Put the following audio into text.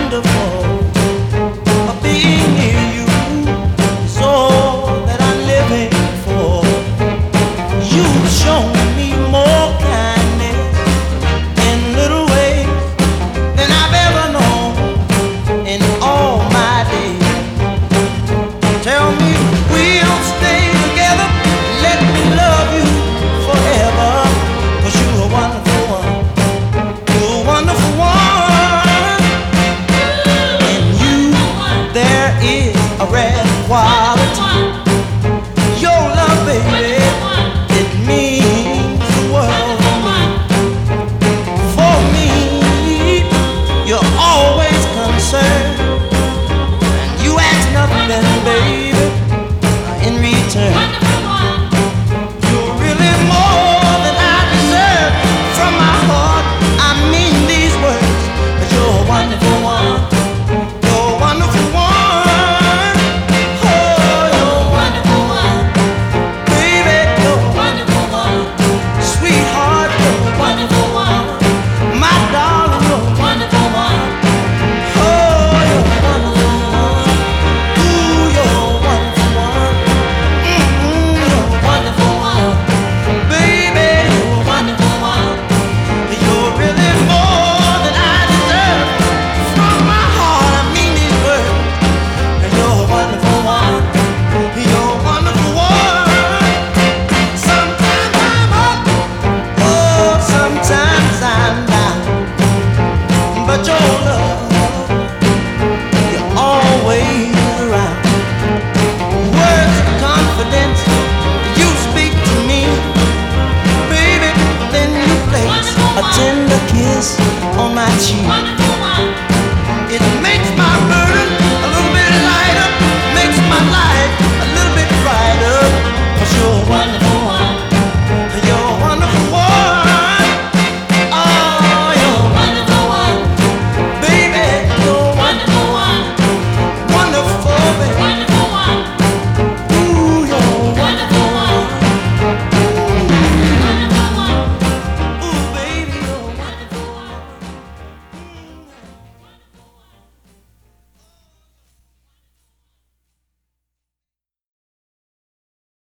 wonderful. Being near you is all that I'm living for. You've shown me more kindness in little ways than I've ever known in all my days. Tell me we'll stay together, let me love you forever, 'cause you're a wonderful one. You're a wonderful one. In you there is a rare quality. Your love, baby, it means the world to me. For me, you're always concerned, and you ask nothing, baby, in return. You're really more than I deserve. From my heart, I mean these words, 'cause you're a wonderful one. You're a wonderful one. Oh, you're a wonderful one. Baby, you're a wonderful one. Sweetheart, you're a wonderful one. My darling, you're a wonderful one. Oh, you're a wonderful one. Ooh, you're a wonderful one. You're a wonderful one. Baby, you're a wonderful one. You're really more than I deserve. From my heart, I mean these words. And you're a wonderful one. You're a wonderful one. Sometimes I'm up, oh, sometimes I'm down. But your love, you're always around. Words of confidence, you speak to me, baby. Then you place a tender kiss on my cheek.